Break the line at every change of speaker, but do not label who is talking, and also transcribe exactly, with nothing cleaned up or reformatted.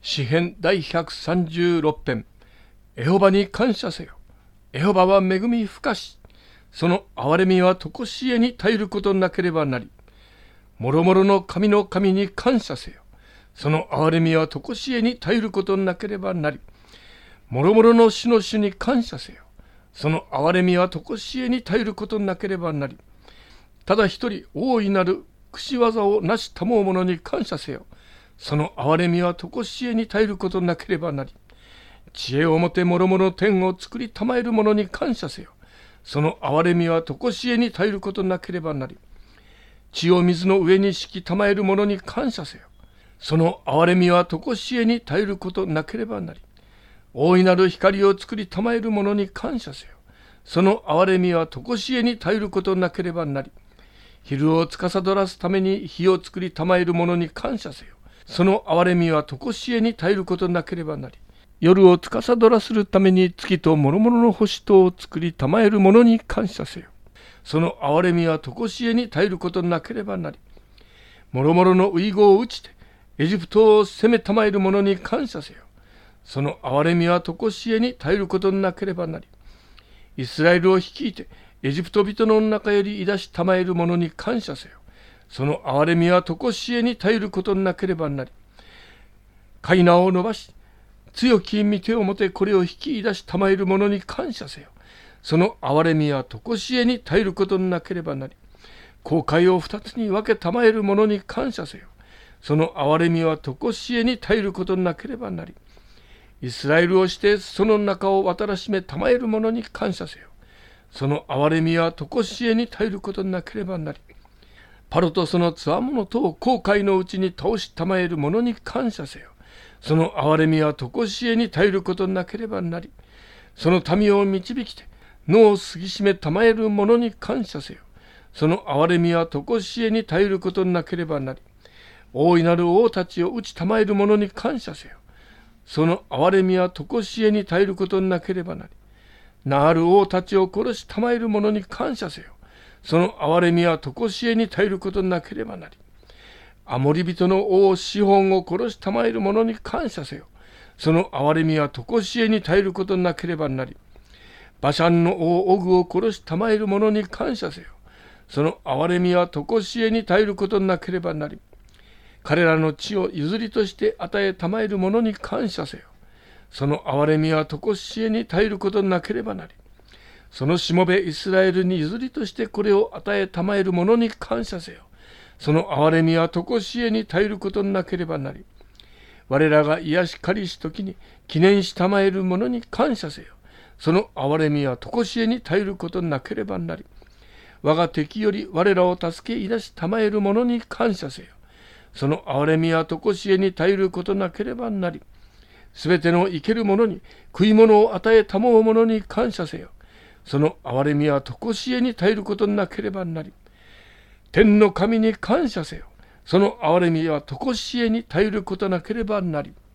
詩編第ひゃくさんじゅうろく編。エホバに感謝せよ。エホバは恵み深し、その憐れみは常しえに絶えることなければなり。もろもろの神の神に感謝せよ。その憐れみは常しえに絶えることなければなり。もろもろの主の主に感謝せよ。その憐れみは常しえに絶えることなければなり。ただ一人大いなる串技をなしたもう者に感謝せよ。その憐れみは常しえに絶えることなければなり。知恵をもてもろもろ天を作りたまえる者に感謝せよ。その憐れみは常しえに絶えることなければなり。地を水の上に敷きたまえる者に感謝せよ。その憐れみは常しえに絶えることなければなり。大いなる光を作りたまえる者に感謝せよ。その憐れみは常しえに絶えることなければなり。昼を司らすために火を作りたまえる者に感謝せよ。その憐れみは常しえに絶えることなければなり。夜を司らするために月と諸々の星とを作りたまえる者に感謝せよ。その憐れみは常しえに絶えることなければなり。諸々の遺語を打ちてエジプトを攻めたまえる者に感謝せよ。その憐れみは常しえに絶えることなければなり。イスラエルを率いてエジプト人の中よりい出したまえる者に感謝せよ。その憐れみは常しえに絶えることなければなり。飼縄を伸ばし強き御手をもてこれを引き出したまえる者に感謝せよ。その憐れみは常しえに絶えることなければなり。航海を二つに分けたまえる者に感謝せよ。その憐れみは常しえに絶えることなければなり。イスラエルをしてその中を渡らしめたまえる者に感謝せよ。その憐れみは常しえに絶えることなければなり。パロとそのつわものとを航海のうちに倒したまえる者に感謝せよ。その憐れみは常しえに絶えることなければなり。その民を導きて野を過ぎしめたまえる者に感謝せよ。その憐れみは常しえに絶えることなければなり。大いなる王たちを打ちたまえる者に感謝せよ。その憐れみは常しえに絶えることなければなり。名ある王たちを殺したまえる者に感謝せよ。その憐れみは常しえに絶えることなければなり。アモリ人の王シホンを殺したまえる者に感謝せよ。その憐れみは常しえに絶えることなければなり。バシャンの王オグを殺したまえる者に感謝せよ。その憐れみは常しえに絶えることなければなり。彼らの地を譲りとして与えたまえる者に感謝せよ。その憐れみは常しえに絶えることなければなり。そのしもべイスラエルに譲りとしてこれを与えたまえる者に感謝せよ。その憐れみは常しえに絶えることなければなり。我らが癒しかりし時に記念したまえる者に感謝せよ。その憐れみは常しえに絶えることなければなり。我が敵より我らを助けいだしたまえる者に感謝せよ。その憐れみは常しえに絶えることなければなり。すべての生ける者に食い物を与えたもう者に感謝せよ。その憐れみは常しえに絶えることなければなり。天の神に感謝せよ。その憐れみは常しえに絶えることなければなり。